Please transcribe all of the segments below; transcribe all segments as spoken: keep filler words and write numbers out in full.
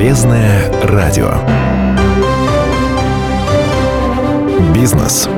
Полезное радио. Бизнес.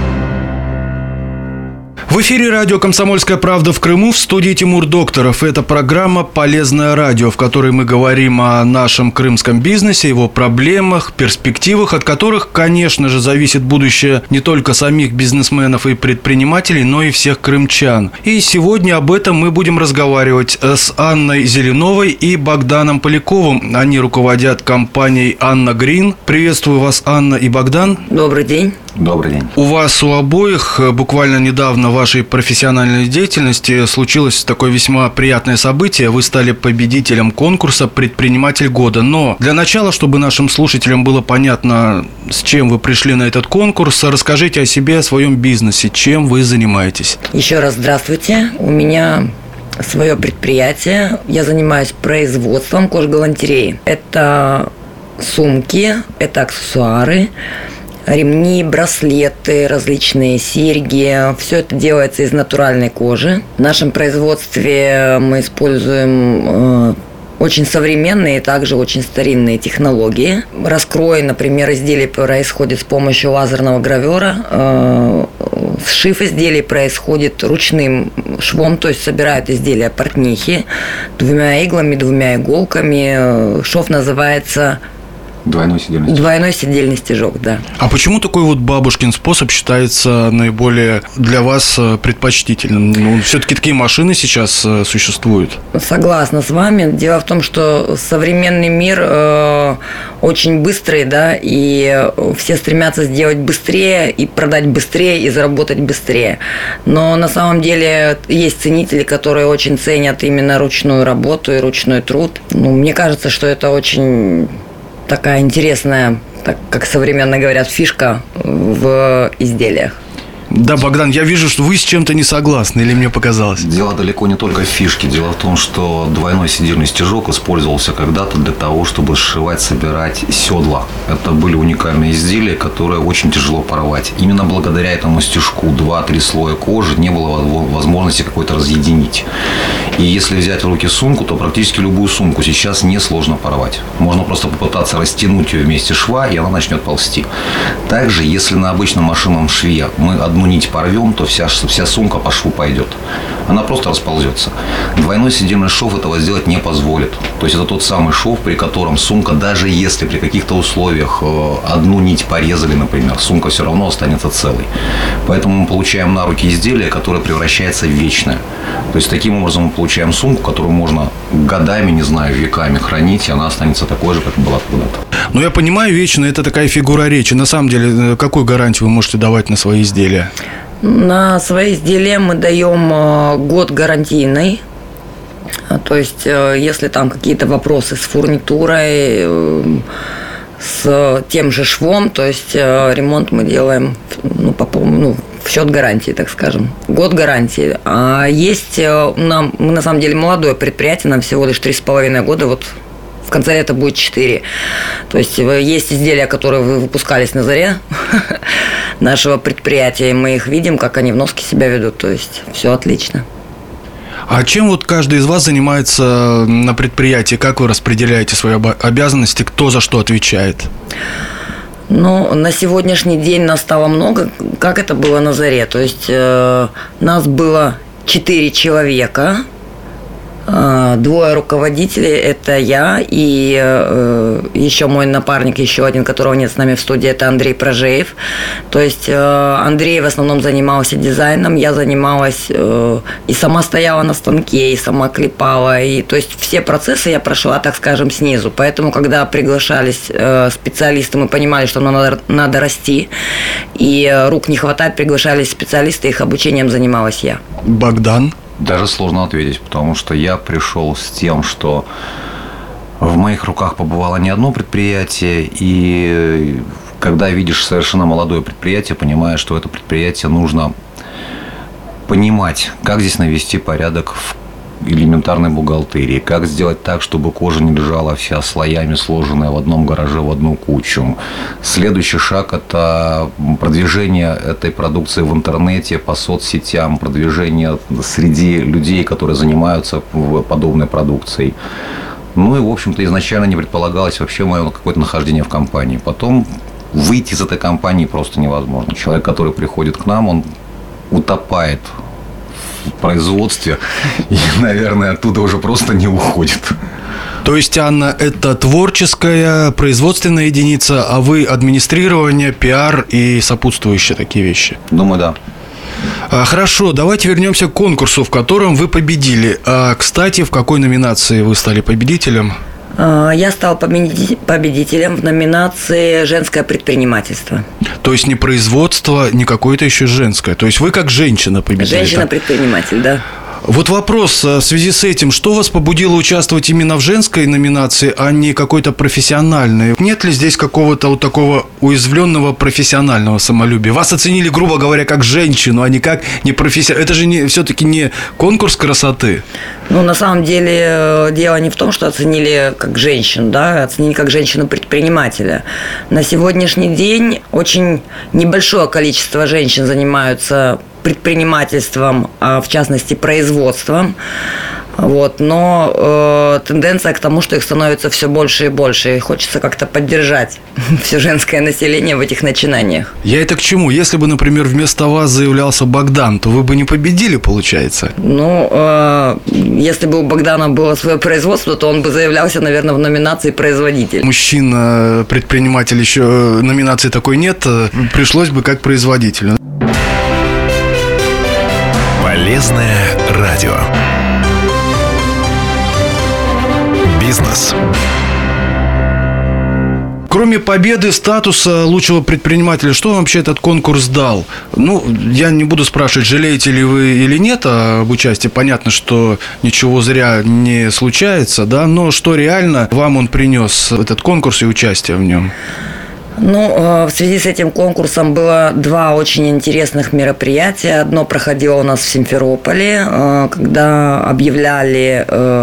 В эфире радио «Комсомольская правда» в Крыму, в студии Тимур Докторов. Это программа «Полезное радио», в которой мы говорим о нашем крымском бизнесе, его проблемах, перспективах, от которых, конечно же, зависит будущее не только самих бизнесменов и предпринимателей, но и всех крымчан. И сегодня об этом мы будем разговаривать с Анной Зеленовой и Богданом Поляковым. Они руководят компанией «Анна Грин». Приветствую вас, Анна и Богдан. Добрый день. Добрый день. У вас у обоих буквально недавно в вашей профессиональной деятельности случилось такое весьма приятное событие. Вы стали победителем конкурса «Предприниматель года». Но для начала, чтобы нашим слушателям было понятно, с чем вы пришли на этот конкурс, расскажите о себе, о своем бизнесе, чем вы занимаетесь. Еще раз здравствуйте. У меня свое предприятие. Я занимаюсь производством кожгалантереи. Это сумки, это аксессуары, ремни, браслеты, различные серьги. Все это делается из натуральной кожи. В нашем производстве мы используем э, очень современные и также очень старинные технологии. Раскрой, например, изделий происходит с помощью лазерного гравера. Э, сшив изделий происходит ручным швом, то есть собирают изделия портнихи двумя иглами, двумя иголками. Шов называется... Двойной седельный стежок. Двойной седельный стежок, да. А почему такой вот бабушкин способ считается наиболее для вас предпочтительным? Ну, все-таки такие машины сейчас существуют. Согласна с вами. Дело в том, что современный мир э, очень быстрый, да, и все стремятся сделать быстрее и продать быстрее и заработать быстрее. Но на самом деле есть ценители, которые очень ценят именно ручную работу и ручной труд. Ну, мне кажется, что это очень... такая интересная, так как современно говорят, фишка в изделиях. Да, Богдан, я вижу, что вы с чем-то не согласны, или мне показалось? Дело далеко не только в фишке. Дело в том, что двойной седельный стежок использовался когда-то для того, чтобы сшивать, собирать седла. Это были уникальные изделия, которые очень тяжело порвать. Именно благодаря этому стежку два-три слоя кожи не было возможности какой-то разъединить. И если взять в руки сумку, то практически любую сумку сейчас несложно порвать. Можно просто попытаться растянуть ее вместе шва, и она начнет ползти. Также, если на обычном машинном шве мы одну нить порвем, то вся, вся сумка по шву пойдет. Она просто расползется. Двойной седельный шов этого сделать не позволит. То есть это тот самый шов, при котором сумка, даже если при каких-то условиях одну нить порезали, например, сумка все равно останется целой. Поэтому мы получаем на руки изделие, которое превращается в вечное. То есть таким образом мы получаем сумку, которую можно годами, не знаю, веками хранить, и она останется такой же, как была когда-то. Ну, я понимаю, вечно это такая фигура речи. На самом деле, какую гарантию вы можете давать на свои изделия? На свои изделия мы даем год гарантийный. То есть, если там какие-то вопросы с фурнитурой, с тем же швом, то есть ремонт мы делаем ну, по, ну, в счет гарантии, так скажем. Год гарантии. А есть нам, мы на самом деле молодое предприятие, нам всего лишь три с половиной года, вот в конце лета будет четыре. То есть есть изделия, которые выпускались на заре нашего предприятия, и мы их видим, как они в носке себя ведут, то есть все отлично. А чем вот каждый из вас занимается на предприятии? Как вы распределяете свои обязанности? Кто за что отвечает? Ну, на сегодняшний день нас стало много, как это было на заре. То есть э, нас было четыре человека, э, двое руководителей, это я и э, еще мой напарник, еще один, которого нет с нами в студии, это Андрей Прожеев. То есть э, Андрей в основном занимался дизайном, я занималась э, и сама стояла на станке, и сама клепала, и то есть все процессы я прошла, так скажем, снизу. Поэтому, когда приглашались э, специалисты, мы понимали, что нам надо, надо расти, и э, рук не хватает, приглашались специалисты, их обучением занималась я. Богдан? Даже сложно ответить, потому что я пришел с тем, что в моих руках побывало не одно предприятие, и когда видишь совершенно молодое предприятие, понимаешь, что это предприятие нужно понимать, как здесь навести порядок в элементарной бухгалтерии, как сделать так, чтобы кожа не лежала вся слоями, сложенная в одном гараже в одну кучу. Следующий шаг – это продвижение этой продукции в интернете, по соцсетям, продвижение среди людей, которые занимаются подобной продукцией. Ну и, в общем-то, изначально не предполагалось вообще мое какое-то нахождение в компании. Потом выйти из этой компании просто невозможно. Человек, который приходит к нам, он утопает в производстве и, наверное, оттуда уже просто не уходит. То есть, Анна, это творческая, производственная единица, а вы администрирование, пиар и сопутствующие такие вещи? Думаю, да. Хорошо, давайте вернемся к конкурсу, в котором вы победили. А, кстати, в какой номинации вы стали победителем? Я стал победителем в номинации «Женское предпринимательство». То есть не производство, не какое-то еще женское. То есть вы как женщина победили. Женщина-предприниматель, да. Вот вопрос в связи с этим. Что вас побудило участвовать именно в женской номинации, а не какой-то профессиональной? Нет ли здесь какого-то вот такого уязвленного профессионального самолюбия? Вас оценили, грубо говоря, как женщину, а не как не профессионал. Это же не, все-таки не конкурс красоты. Ну, на самом деле, дело не в том, что оценили как женщину, да, оценили как женщину-предпринимателя. На сегодняшний день очень небольшое количество женщин занимаются предпринимательством, а в частности производством. Вот, но э, тенденция к тому, что их становится все больше и больше, и хочется как-то поддержать все женское население в этих начинаниях. Я это к чему? Если бы, например, вместо вас заявлялся Богдан, то вы бы не победили, получается? Ну, э, если бы у Богдана было свое производство, то он бы заявлялся, наверное, в номинации «Производитель». Мужчина-предприниматель, еще номинации такой нет, пришлось бы как производитель. Полезное радио. Бизнес. Кроме победы, статуса лучшего предпринимателя, что вам вообще этот конкурс дал? Ну, я не буду спрашивать, жалеете ли вы или нет об участии. Понятно, что ничего зря не случается, да, но что реально вам он принес, этот конкурс и участие в нем? Ну, в связи с этим конкурсом было два очень интересных мероприятия. Одно проходило у нас в Симферополе, когда объявляли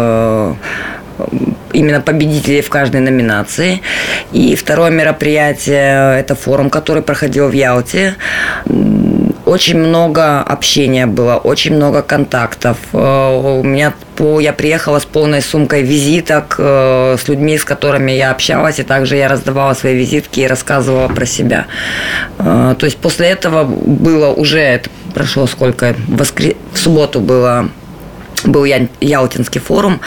именно победителей в каждой номинации. И второе мероприятие – это форум, который проходил в Ялте. Очень много общения было, очень много контактов. У меня я приехала с полной сумкой визиток с людьми, с которыми я общалась, и также я раздавала свои визитки и рассказывала про себя. То есть после этого было уже, это прошло сколько, в, воскр... в субботу было... был Ялтинский форум,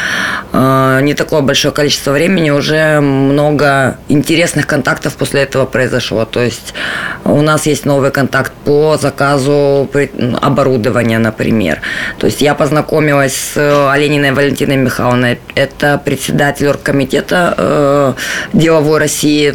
не такое большое количество времени, уже много интересных контактов после этого произошло. То есть у нас есть новый контакт по заказу оборудования, например. То есть я познакомилась с Олениной Валентиной Михайловной, это председатель оргкомитета деловой России,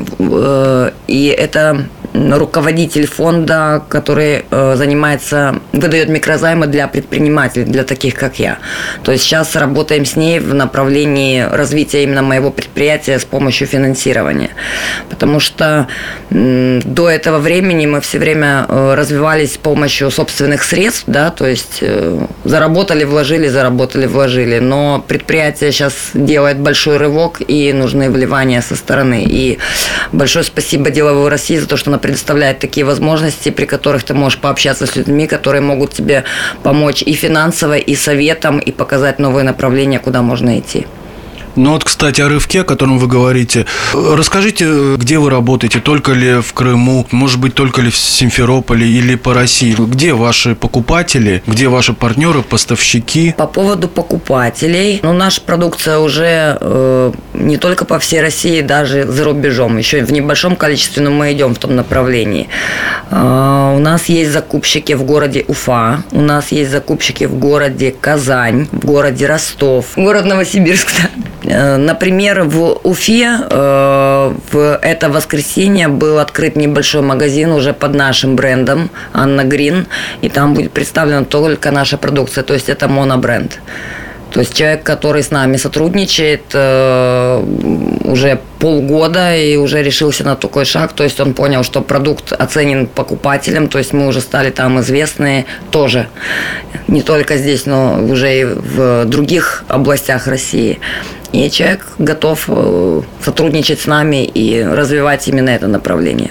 и это руководитель фонда, который э, занимается, выдает микрозаймы для предпринимателей, для таких, как я. То есть сейчас работаем с ней в направлении развития именно моего предприятия с помощью финансирования. Потому что э, до этого времени мы все время э, развивались с помощью собственных средств, да, то есть э, заработали, вложили, заработали, вложили. Но предприятие сейчас делает большой рывок, и нужны вливания со стороны. И большое спасибо Деловой России за то, что она предоставляет такие возможности, при которых ты можешь пообщаться с людьми, которые могут тебе помочь и финансово, и советом, и показать новые направления, куда можно идти. Ну вот, кстати, о рывке, о котором вы говорите. Расскажите, где вы работаете? Только ли в Крыму? Может быть, только ли в Симферополе или по России? Где ваши покупатели? Где ваши партнеры, поставщики? По поводу покупателей. Ну, наша продукция уже э, не только по всей России, даже за рубежом. Еще в небольшом количестве, но мы идем в том направлении. Э, у нас есть закупщики в городе Уфа. У нас есть закупщики в городе Казань, в городе Ростов, город Новосибирск, да. Например, в Уфе э, в это воскресенье был открыт небольшой магазин уже под нашим брендом Анна Грин, и там будет представлена только наша продукция, то есть это монобренд. То есть человек, который с нами сотрудничает э, уже полгода и уже решился на такой шаг, то есть он понял, что продукт оценен покупателем, то есть мы уже стали там известны тоже, не только здесь, но уже и в других областях России. И человек готов сотрудничать с нами и развивать именно это направление.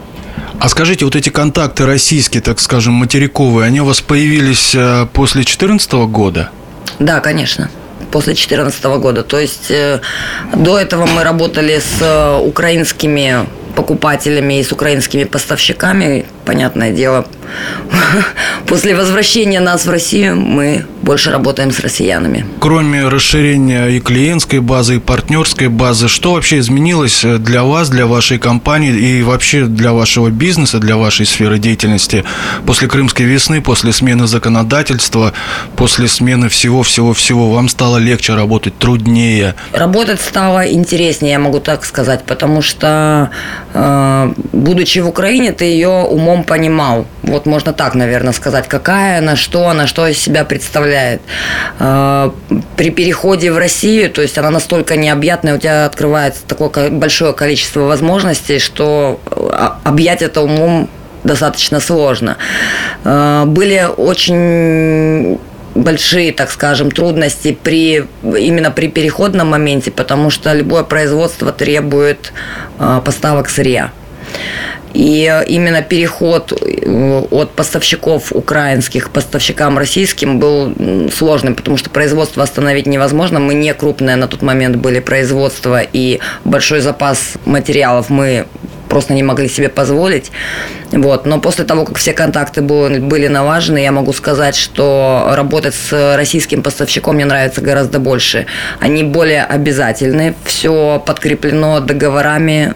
А скажите, вот эти контакты российские, так скажем, материковые, они у вас появились после две тысячи четырнадцатого года? Да, конечно. после две тысячи четырнадцатого года. То есть до этого мы работали с украинскими покупателями и с украинскими поставщиками. Понятное дело, после возвращения нас в Россию мы больше работаем с россиянами. Кроме расширения и клиентской базы, и партнерской базы, что вообще изменилось для вас, для вашей компании и вообще для вашего бизнеса, для вашей сферы деятельности после Крымской весны, после смены законодательства, после смены всего-всего-всего? Вам стало легче работать, труднее? Работать стало интереснее, я могу так сказать, потому что, э, будучи в Украине, ты ее умом понимал. Вот можно так, наверное, сказать, какая она, что она, что из себя представляет. При переходе в Россию, то есть она настолько необъятная, у тебя открывается такое большое количество возможностей, что объять это умом достаточно сложно. Были очень большие, так скажем, трудности при, именно при переходном моменте, потому что любое производство требует поставок сырья. И именно переход от поставщиков украинских к поставщикам российским был сложным, потому что производство остановить невозможно. Мы не крупное на тот момент были производство, и большой запас материалов мы просто не могли себе позволить. Вот. Но после того, как все контакты были налажены, я могу сказать, что работать с российским поставщиком мне нравится гораздо больше. Они более обязательны, все подкреплено договорами.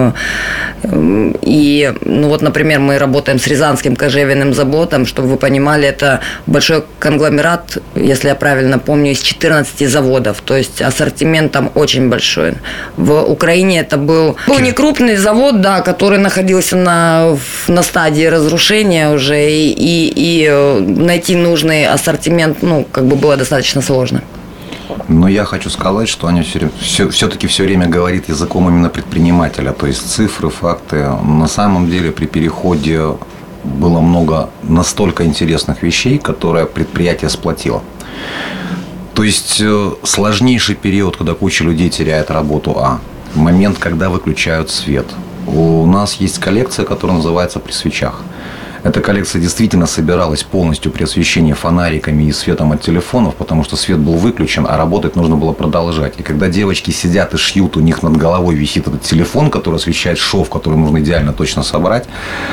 И, ну вот, например, мы работаем с Рязанским кожевенным заводом, чтобы вы понимали, это большой конгломерат, если я правильно помню, из четырнадцати заводов. То есть ассортимент там очень большой. В Украине это был, был не крупный завод, да, который находился на, на стадии разрушения уже, и, и, и найти нужный ассортимент, ну, как бы было достаточно сложно. Но я хочу сказать, что Аня все, все, все-таки все время говорит языком именно предпринимателя, то есть цифры, факты. На самом деле при переходе было много настолько интересных вещей, которые предприятие сплотило. То есть сложнейший период, когда куча людей теряет работу, а момент, когда выключают свет. У нас есть коллекция, которая называется «При свечах». Эта коллекция действительно собиралась полностью при освещении фонариками и светом от телефонов, потому что свет был выключен, а работать нужно было продолжать. И когда девочки сидят и шьют, у них над головой висит этот телефон, который освещает шов, который нужно идеально точно собрать,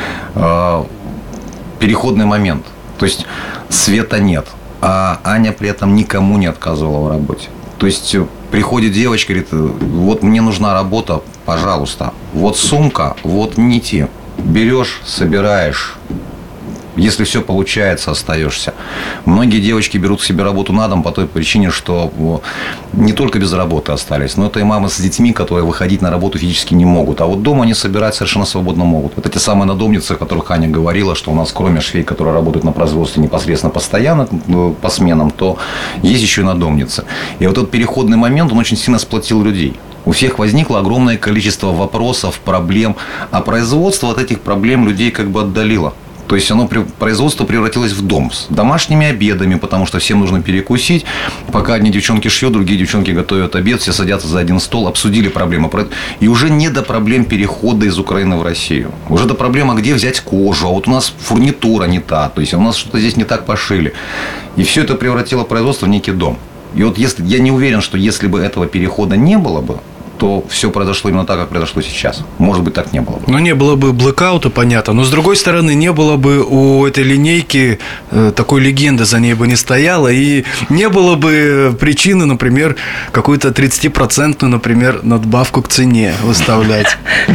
переходный момент. То есть света нет, а Аня при этом никому не отказывала в работе. То есть приходит девочка, говорит, вот мне нужна работа, пожалуйста, вот сумка, вот нити. Берешь, собираешь. Если все получается, остаешься. Многие девочки берут к себе работу на дом по той причине, что не только без работы остались, но это и мамы с детьми, которые выходить на работу физически не могут. А вот дома они собирать совершенно свободно могут. Это те самые надомницы, о которых Аня говорила, что у нас кроме швей, которые работают на производстве непосредственно постоянно, по сменам, то есть еще и надомницы. И вот этот переходный момент, он очень сильно сплотил людей. У всех возникло огромное количество вопросов, проблем, а производство от этих проблем людей как бы отдалило. То есть оно, производство превратилось в дом с домашними обедами, потому что всем нужно перекусить. Пока одни девчонки шьют, другие девчонки готовят обед, все садятся за один стол, обсудили проблемы. И уже не до проблем перехода из Украины в Россию. Уже до проблемы, где взять кожу, а вот у нас фурнитура не та, то есть у нас что-то здесь не так пошили. И все это превратило производство в некий дом. И вот если, я не уверен, что если бы этого перехода не было бы, то все произошло именно так, как произошло сейчас. Может быть, так не было бы. Ну, не было бы блэкаута, понятно. Но, с другой стороны, не было бы у этой линейки э, такой легенды, за ней бы не стояло. И не было бы причины, например, какую-то тридцатипроцентную, например, надбавку к цене выставлять.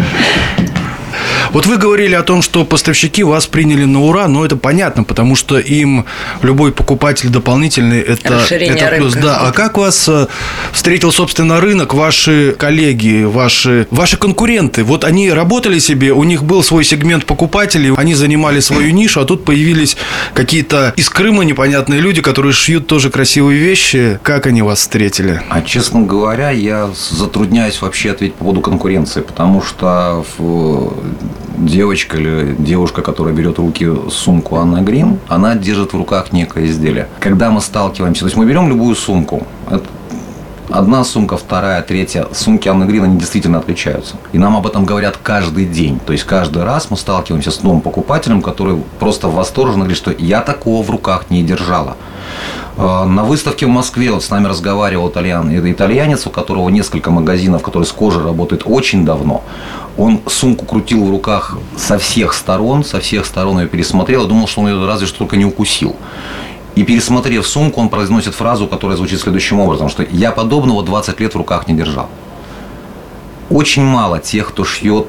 Вот вы говорили о том, что поставщики вас приняли на ура, но это понятно, потому что им любой покупатель дополнительный – это, это плюс. Да. А как вас встретил, собственно, рынок, ваши коллеги, ваши, ваши конкуренты? Вот они работали себе, у них был свой сегмент покупателей, они занимали свою нишу, а тут появились какие-то из Крыма непонятные люди, которые шьют тоже красивые вещи. Как они вас встретили? А, честно говоря, я затрудняюсь вообще ответить по поводу конкуренции, потому что в... девочка или девушка, которая берет в руки сумку Анна Грин, она держит в руках некое изделие. Когда мы сталкиваемся, то есть мы берем любую сумку, это, одна сумка, вторая, третья. Сумки Анны Грин, они действительно отличаются. И нам об этом говорят каждый день. То есть каждый раз мы сталкиваемся с новым покупателем, который просто восторженно говорит, что я такого в руках не держала. На выставке в Москве вот с нами разговаривал итальян, итальянец, у которого несколько магазинов, который с кожей работает очень давно. Он сумку крутил в руках со всех сторон, со всех сторон ее пересмотрел, и думал, что он ее разве что только не укусил. И пересмотрев сумку, он произносит фразу, которая звучит следующим образом, что «я подобного двадцать лет в руках не держал». Очень мало тех, кто шьет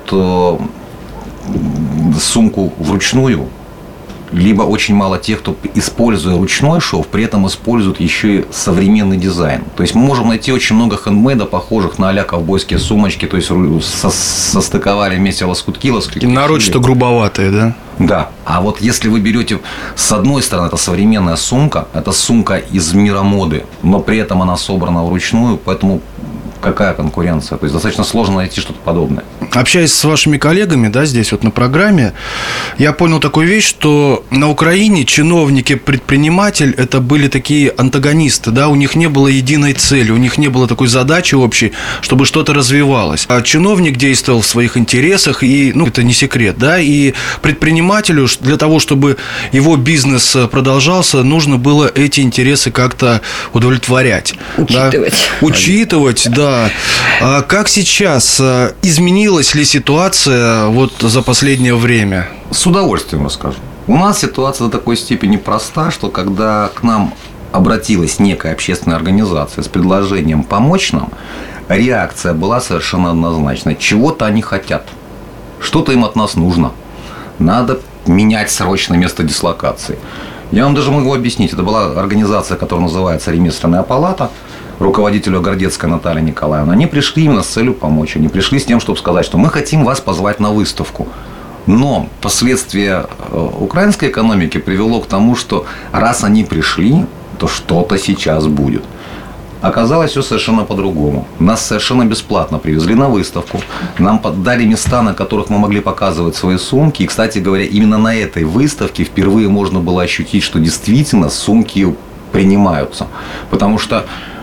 сумку вручную, либо очень мало тех, кто, используя ручной шов, при этом использует еще и современный дизайн. То есть мы можем найти очень много хендмейда, похожих на а-ля ковбойские сумочки, то есть со- состыковали вместе лоскутки, лоскутки. Нарочито грубоватые, да? Да. А вот если вы берете, с одной стороны, это современная сумка, это сумка из мира моды, но при этом она собрана вручную, поэтому какая конкуренция? То есть достаточно сложно найти что-то подобное. Общаясь с вашими коллегами, да, здесь вот на программе, я понял такую вещь, что на Украине чиновники, предприниматель – это были такие антагонисты, да, у них не было единой цели, у них не было такой задачи общей, чтобы что-то развивалось. А чиновник действовал в своих интересах, и, ну, это не секрет, да, и предпринимателю для того, чтобы его бизнес продолжался, нужно было эти интересы как-то удовлетворять. Учитывать. Да? Учитывать, да. А как сейчас изменилась ли ситуация вот за последнее время? С удовольствием расскажу. У нас ситуация до такой степени проста, что когда к нам обратилась некая общественная организация с предложением помочь нам, реакция была совершенно однозначной. Чего-то они хотят, что-то им от нас нужно. Надо менять срочно место дислокации. Я вам даже могу объяснить. Это была организация, которая называется «Ремесленная палата», руководителю Гордецкой Натальи Николаевны. Они пришли именно с целью помочь. Они пришли с тем, чтобы сказать, что мы хотим вас позвать на выставку. Но последствия украинской экономики привело к тому, что раз они пришли, то что-то сейчас будет. Оказалось все совершенно по-другому. Нас совершенно бесплатно привезли на выставку. Нам дали места, на которых мы могли показывать свои сумки. И, кстати говоря, именно на этой выставке впервые можно было ощутить, что действительно сумки принимаются. Потому что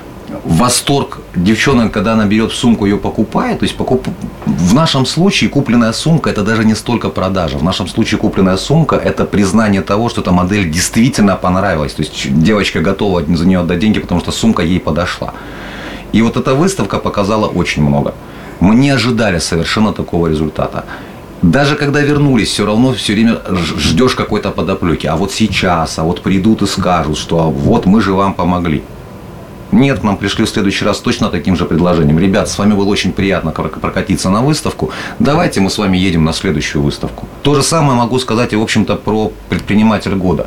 восторг девчонок, когда она берет сумку, ее покупает. То есть покуп... в нашем случае купленная сумка – это даже не столько продажа. В нашем случае купленная сумка – это признание того, что эта модель действительно понравилась. То есть девочка готова за нее отдать деньги, потому что сумка ей подошла. И вот эта выставка показала очень много. Мы не ожидали совершенно такого результата. Даже когда вернулись, все равно все время ждешь какой-то подоплеки. А вот сейчас, а вот придут и скажут, что вот мы же вам помогли. Нет, к нам пришли в следующий раз точно таким же предложением. Ребят, с вами было очень приятно прокатиться на выставку. Давайте мы с вами едем на следующую выставку. То же самое могу сказать и, в общем-то, про предпринимателя года.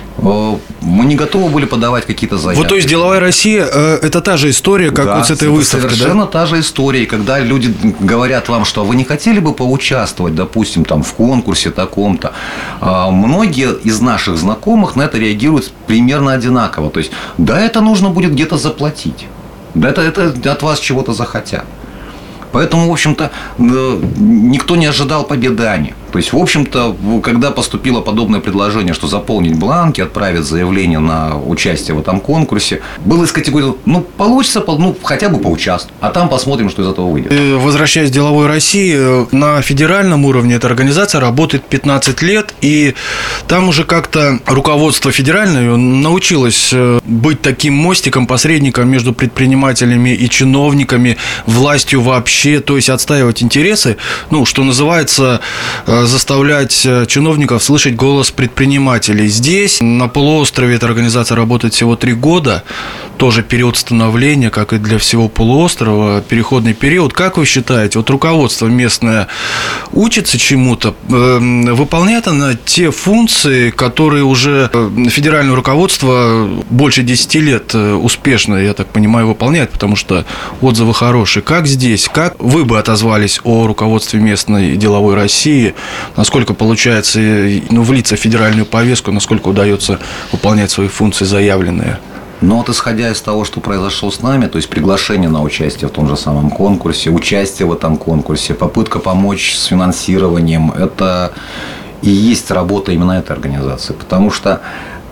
Мы не готовы были подавать какие-то заявки. Вот, то есть, «Деловая Россия» – это та же история, как да, вот с этой выставкой, совершенно да? та же история. Когда люди говорят вам, что вы не хотели бы поучаствовать, допустим, там, в конкурсе таком-то, многие из наших знакомых на это реагируют примерно одинаково. То есть, да, это нужно будет где-то заплатить. Да, это, это от вас чего-то захотят. Поэтому, в общем-то, никто не ожидал победы Ани. То есть, в общем-то, когда поступило подобное предложение, что заполнить бланки, отправить заявление на участие в этом конкурсе, было из категории, ну, получится, ну, хотя бы поучаствовать, а там посмотрим, что из этого выйдет. Возвращаясь к «Деловой России», на федеральном уровне эта организация работает пятнадцать лет, и там уже как-то руководство федеральное научилось быть таким мостиком, посредником между предпринимателями и чиновниками, властью вообще, то есть отстаивать интересы, ну, что называется, заставлять чиновников слышать голос предпринимателей. Здесь, на полуострове, эта организация работает всего три года, тоже период становления, как и для всего полуострова, переходный период. Как вы считаете, вот руководство местное учится чему-то, выполняет оно те функции, которые уже федеральное руководство больше десяти лет успешно, я так понимаю, выполняет, потому что отзывы хорошие. Как здесь? Как вы бы отозвались о руководстве местной «Деловой России»? Насколько получается, ну, влиться в федеральную повестку, насколько удается выполнять свои функции заявленные? Но вот исходя из того, что произошло с нами, то есть приглашение на участие в том же самом конкурсе, участие в этом конкурсе, попытка помочь с финансированием, это и есть работа именно этой организации. Потому что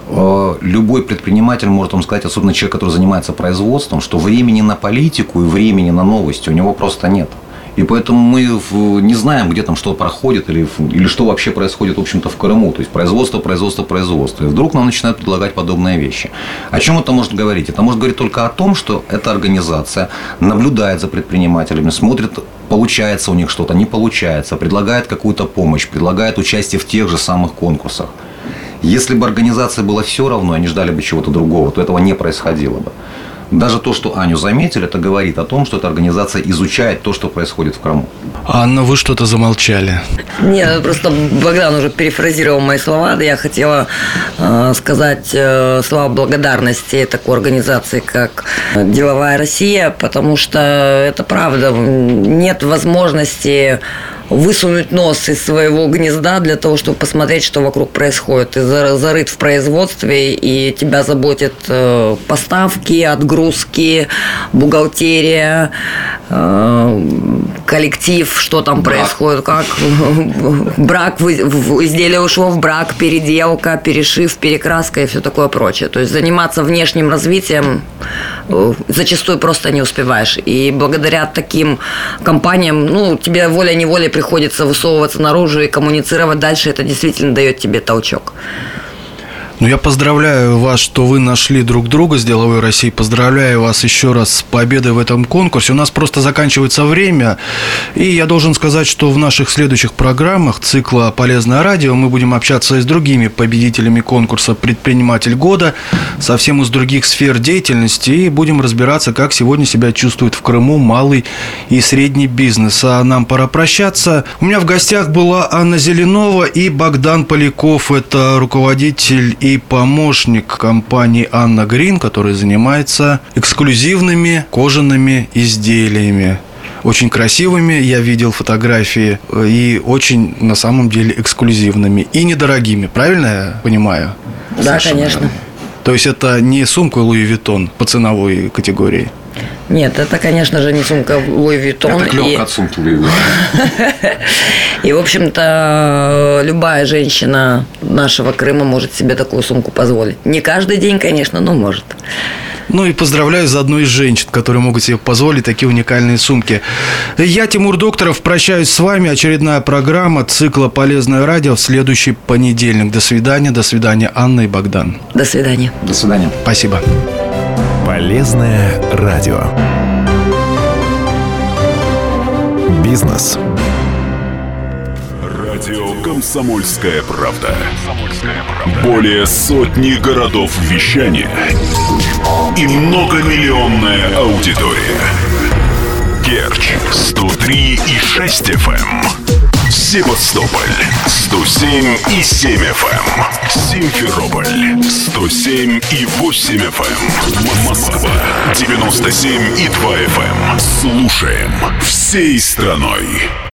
Любой предприниматель может вам сказать, особенно человек, который занимается производством, что времени на политику и времени на новости у него просто нет. И поэтому мы не знаем, где там что проходит или, или что вообще происходит, в общем-то, в Крыму. То есть производство, производство, производство. И вдруг нам начинают предлагать подобные вещи. О чем это может говорить? Это может говорить только о том, что эта организация наблюдает за предпринимателями, смотрит, получается у них что-то, не получается, предлагает какую-то помощь, предлагает участие в тех же самых конкурсах. Если бы организации было все равно, они ждали бы чего-то другого, то этого не происходило бы. Даже то, что Аню заметили, это говорит о том, что эта организация изучает то, что происходит в Крыму. Анна, вы что-то замолчали. Нет, просто Богдан уже перефразировал мои слова. Я хотела э, сказать э, слова благодарности такой организации, как «Деловая Россия», потому что это правда. Нет возможности высунуть нос из своего гнезда для того, чтобы посмотреть, что вокруг происходит. Ты зарыт в производстве, и тебя заботят поставки, отгрузки, бухгалтерия, коллектив, что там брак. Происходит, как брак, изделие ушло в брак, переделка, перешив, перекраска и все такое прочее. То есть заниматься внешним развитием зачастую просто не успеваешь. И благодаря таким компаниям, ну, тебе волей-неволей приходится высовываться наружу и коммуницировать дальше, это действительно дает тебе толчок. Ну, я поздравляю вас, что вы нашли друг друга с «Деловой Россией». Поздравляю вас еще раз с победой в этом конкурсе. У нас просто заканчивается время. И я должен сказать, что в наших следующих программах цикла «Полезное радио» мы будем общаться и с другими победителями конкурса «Предприниматель года», совсем из других сфер деятельности. И будем разбираться, как сегодня себя чувствует в Крыму малый и средний бизнес. А нам пора прощаться. У меня в гостях была Анна Зеленова и Богдан Поляков. Это руководитель и помощник компании «Анна Грин», который занимается эксклюзивными кожаными изделиями. Очень красивыми, я видел фотографии, и очень, на самом деле, эксклюзивными и недорогими. Правильно я понимаю? Да, Совершенно. Конечно. То есть это не сумка Луи Виттон по ценовой категории? Нет, это, конечно же, не сумка Луи Виттон. Это клёвка и... от сумки Луи Виттон. И, в общем-то, любая женщина нашего Крыма может себе такую сумку позволить. Не каждый день, конечно, но может. Ну и поздравляю заодно и женщин, которые могут себе позволить такие уникальные сумки. Я, Тимур Докторов, прощаюсь с вами. Очередная программа цикла «Полезное радио» в следующий понедельник. До свидания. До свидания, Анна и Богдан. До свидания. До свидания. Спасибо. Полезное радио. Бизнес. Радио «Комсомольская правда». Более сотни городов вещания и многомиллионная аудитория. Керчь сто три и шесть эф эм. Севастополь сто семь и семь эф эм. Симферополь сто семь и восемь эф эм. Москва девяносто семь и два эф эм. Слушаем всей страной.